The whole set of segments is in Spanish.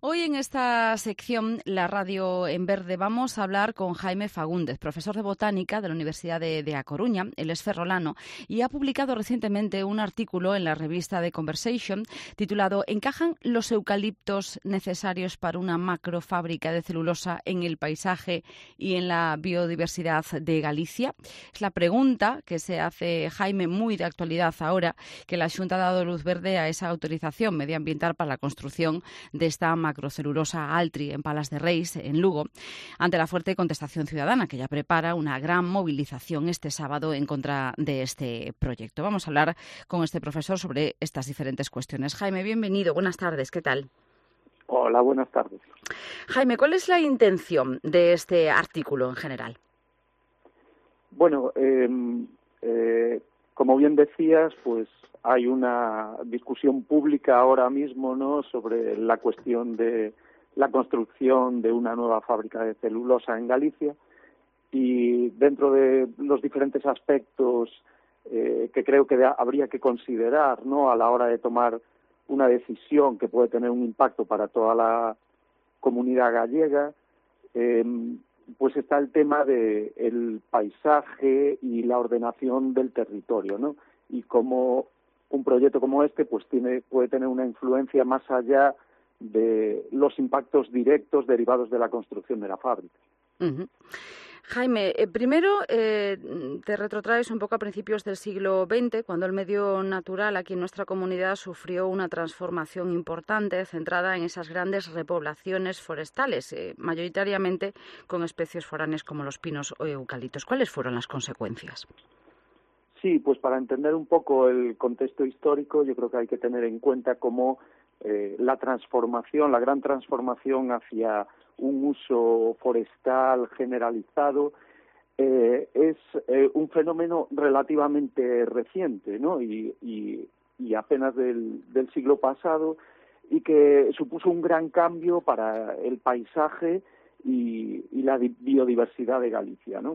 Hoy en esta sección, La Radio en Verde, vamos a hablar con Jaime Fagúndez, profesor de botánica de la Universidad de A Coruña. Él es ferrolano y ha publicado recientemente un artículo en la revista The Conversation titulado ¿Encajan los eucaliptos necesarios para una macrofábrica de celulosa en el paisaje y en la biodiversidad de Galicia? Es la pregunta que se hace Jaime, muy de actualidad ahora que la Xunta ha dado luz verde a esa autorización medioambiental para la construcción de esta macrocelulosa Altri en Palas de Reis, en Lugo, ante la fuerte contestación ciudadana que ya prepara una gran movilización este sábado en contra de este proyecto. Vamos a hablar con este profesor sobre estas diferentes cuestiones. Jaime, bienvenido. Buenas tardes. ¿Qué tal? Hola, buenas tardes. Jaime, ¿cuál es la intención de este artículo en general? Bueno, como bien decías, pues hay una discusión pública ahora mismo, ¿no?, sobre la cuestión de la construcción de una nueva fábrica de celulosa en Galicia, y dentro de los diferentes aspectos que creo que habría que considerar, ¿no?, a la hora de tomar una decisión que puede tener un impacto para toda la comunidad gallega, pues está el tema de el paisaje y la ordenación del territorio, ¿no? Y cómo un proyecto como este pues puede tener una influencia más allá de los impactos directos derivados de la construcción de la fábrica. Uh-huh. Jaime, primero te retrotraes un poco a principios del siglo XX, cuando el medio natural aquí en nuestra comunidad sufrió una transformación importante centrada en esas grandes repoblaciones forestales, mayoritariamente con especies foráneas como los pinos o eucaliptos. ¿Cuáles fueron las consecuencias? Sí, pues para entender un poco el contexto histórico, yo creo que hay que tener en cuenta cómo la gran transformación hacia un uso forestal generalizado es un fenómeno relativamente reciente, ¿no? Y apenas del siglo pasado, y que supuso un gran cambio para el paisaje y la biodiversidad de Galicia, ¿no?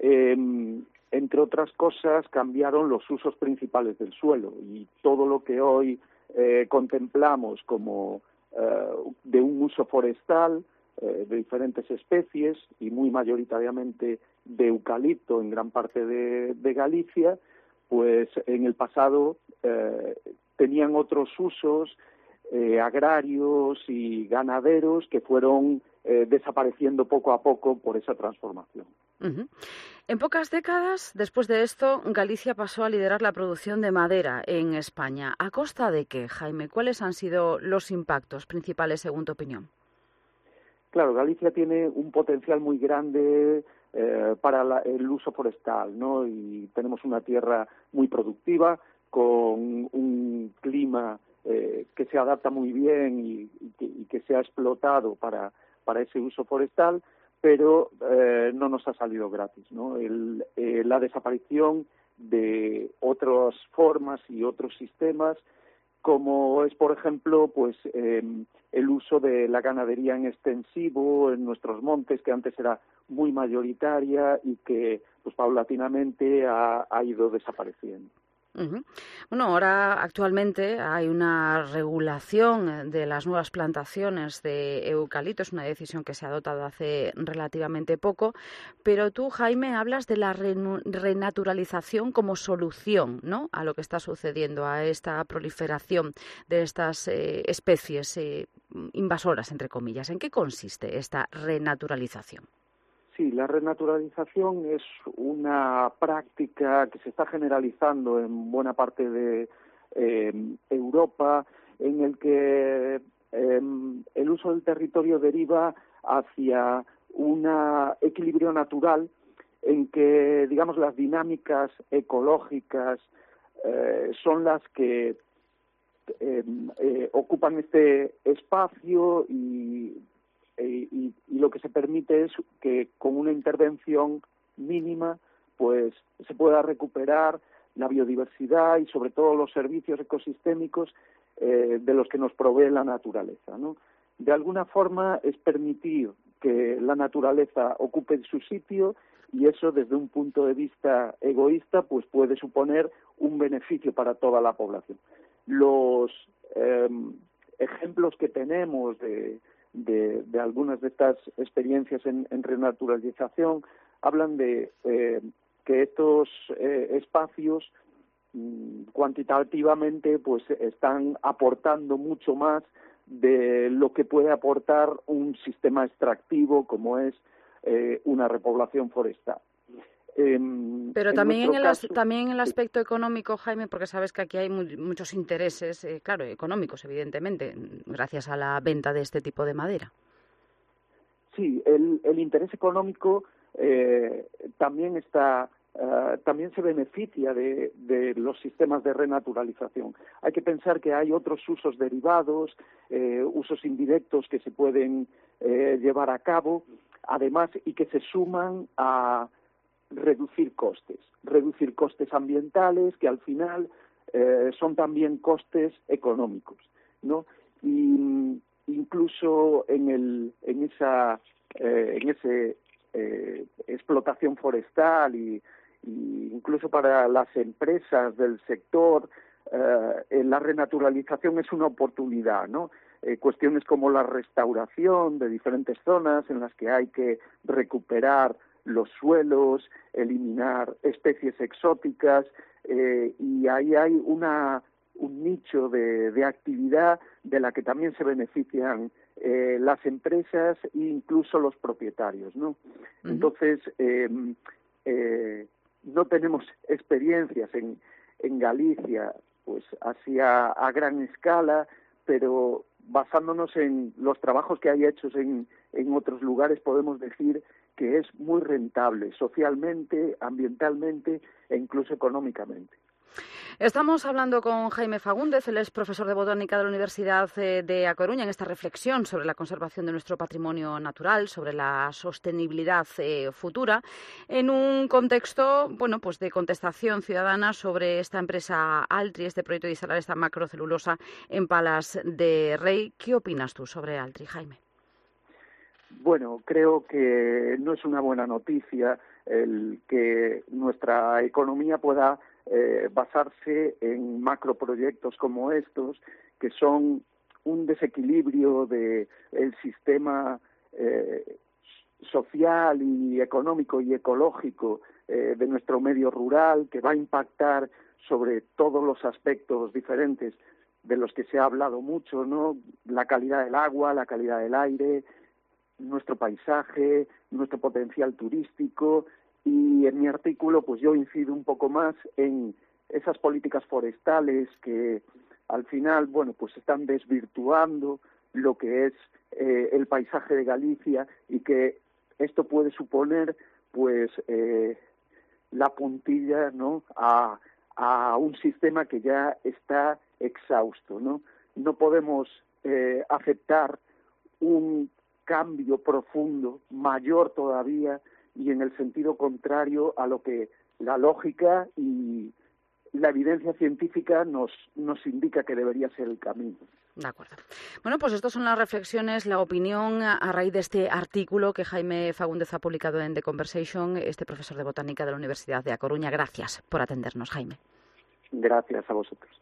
Entre otras cosas, cambiaron los usos principales del suelo, y todo lo que hoy contemplamos como de un uso forestal de diferentes especies y muy mayoritariamente de eucalipto en gran parte de Galicia, pues en el pasado tenían otros usos agrarios y ganaderos que fueron desapareciendo poco a poco por esa transformación. Uh-huh. En pocas décadas, después de esto, Galicia pasó a liderar la producción de madera en España. ¿A costa de qué, Jaime? ¿Cuáles han sido los impactos principales, según tu opinión? Claro, Galicia tiene un potencial muy grande para el uso forestal, ¿no? Y tenemos una tierra muy productiva, con un clima que se adapta muy bien y que se ha explotado para ese uso forestal, pero no nos ha salido gratis, ¿no? La desaparición de otras formas y otros sistemas, como es, por ejemplo, pues el uso de la ganadería en extensivo en nuestros montes, que antes era muy mayoritaria y que pues paulatinamente ha ido desapareciendo. Uh-huh. Bueno, ahora actualmente hay una regulación de las nuevas plantaciones de eucaliptos, una decisión que se ha adoptado hace relativamente poco, pero tú, Jaime, hablas de la renaturalización como solución, ¿no?, a lo que está sucediendo, a esta proliferación de estas especies invasoras, entre comillas. ¿En qué consiste esta renaturalización? Sí, la renaturalización es una práctica que se está generalizando en buena parte de Europa, en el que el uso del territorio deriva hacia un equilibrio natural en que, digamos, las dinámicas ecológicas son las que ocupan este espacio y lo que se permite es que con una intervención mínima pues se pueda recuperar la biodiversidad y sobre todo los servicios ecosistémicos de los que nos provee la naturaleza, ¿no? De alguna forma es permitir que la naturaleza ocupe su sitio, y eso desde un punto de vista egoísta pues puede suponer un beneficio para toda la población. ejemplos que tenemos de algunas de estas experiencias en renaturalización hablan de que estos espacios cuantitativamente pues están aportando mucho más de lo que puede aportar un sistema extractivo como es una repoblación forestal. Pero también en el aspecto económico, Jaime, porque sabes que aquí hay muchos intereses, claro, económicos, evidentemente, gracias a la venta de este tipo de madera. Sí, el interés económico también está también se beneficia de los sistemas de renaturalización. Hay que pensar que hay otros usos derivados, usos indirectos que se pueden llevar a cabo, además, y que se suman a reducir costes ambientales que al final son también costes económicos, ¿no? Y incluso en esa explotación forestal y incluso para las empresas del sector la renaturalización es una oportunidad, ¿no? Cuestiones como la restauración de diferentes zonas en las que hay que recuperar los suelos, eliminar especies exóticas, y ahí hay un nicho de actividad de la que también se benefician las empresas e incluso los propietarios, ¿no? Entonces, no tenemos experiencias en Galicia, pues así a gran escala, pero basándonos en los trabajos que hay hechos en otros lugares podemos decir que es muy rentable socialmente, ambientalmente e incluso económicamente. Estamos hablando con Jaime Fagúndez, él es profesor de botánica de la Universidad de A Coruña, en esta reflexión sobre la conservación de nuestro patrimonio natural, sobre la sostenibilidad futura, en un contexto, bueno, pues de contestación ciudadana sobre esta empresa Altri, este proyecto de instalar esta macrocelulosa en Palas de Rei. ¿Qué opinas tú sobre Altri, Jaime? Bueno, creo que no es una buena noticia el que nuestra economía pueda basarse en macroproyectos como estos, que son un desequilibrio del sistema social y económico y ecológico de nuestro medio rural, que va a impactar sobre todos los aspectos diferentes de los que se ha hablado mucho, ¿no? La calidad del agua, la calidad del aire, nuestro paisaje, nuestro potencial turístico. Y en mi artículo pues yo incido un poco más en esas políticas forestales que al final, bueno, pues están desvirtuando lo que es el paisaje de Galicia, y que esto puede suponer pues la puntilla, ¿no?, a un sistema que ya está exhausto, ¿no? No podemos aceptar un cambio profundo, mayor todavía, y en el sentido contrario a lo que la lógica y la evidencia científica nos indica que debería ser el camino. De acuerdo. Bueno, pues estas son las reflexiones, la opinión a raíz de este artículo que Jaime Fagúndez ha publicado en The Conversation, este profesor de botánica de la Universidad de A Coruña. Gracias por atendernos, Jaime. Gracias a vosotros.